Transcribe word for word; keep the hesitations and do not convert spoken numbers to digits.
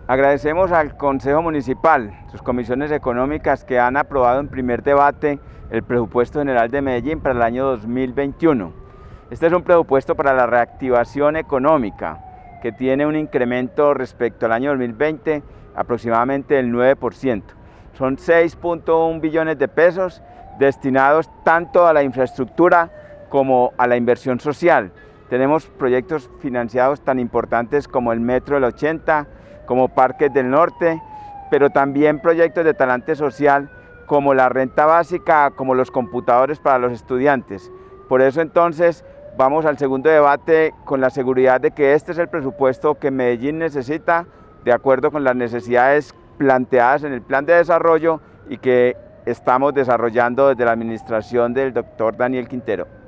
Agradecemos al Consejo Municipal, sus comisiones económicas que han aprobado en primer debate el presupuesto general de Medellín para el año dos mil veintiuno. Este es un presupuesto para la reactivación económica que tiene un incremento respecto al año dos mil veinte aproximadamente del nueve por ciento. Son seis punto uno billones de pesos destinados tanto a la infraestructura como a la inversión social. Tenemos proyectos financiados tan importantes como el Metro del ochenta, como Parques del Norte, pero también proyectos de talante social como la renta básica, como los computadores para los estudiantes. Por eso entonces vamos al segundo debate con la seguridad de que este es el presupuesto que Medellín necesita de acuerdo con las necesidades planteadas en el plan de desarrollo y que estamos desarrollando desde la administración del doctor Daniel Quintero.